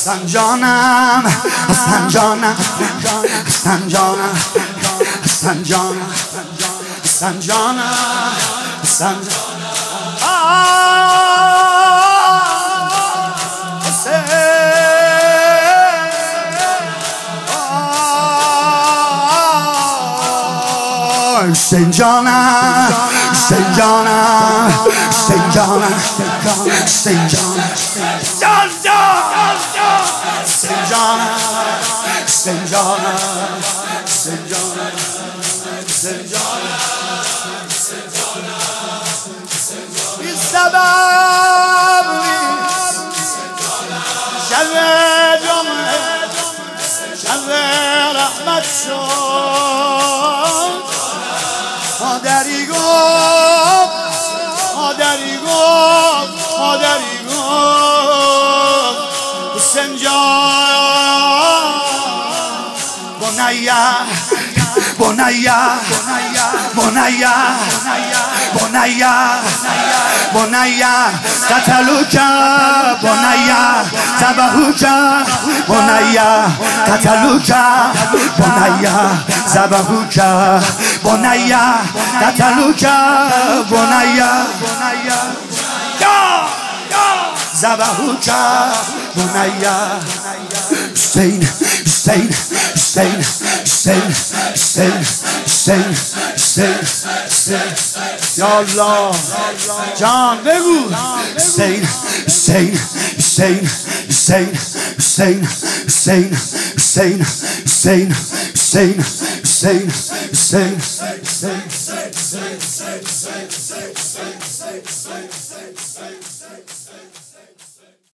حسن جانم حسن جانم حسن جانم حسن جانم حسن جانم حسن حسین جانم حسین جانم حسین جانم حسین جانم جان جان حسین جانم حسین جانم حسین جانم حسین جانم بی سبب شب جمعه شب رحمت شد مادری گفت مادری گفت مادری گفت حسین جان بنیا بنیا بنیا بنیا بنیا قتلوک بنیا ذبحوک بنیا قتلوک بنیا ذبحوک بنیا قتلوک بنیا ذبحوک بنیا حسین حسین حسین حسین حسین حسین حسین حسین یا الله جان بگو حسین حسین حسین حسین حسین حسین حسین حسین حسین حسین حسین حسین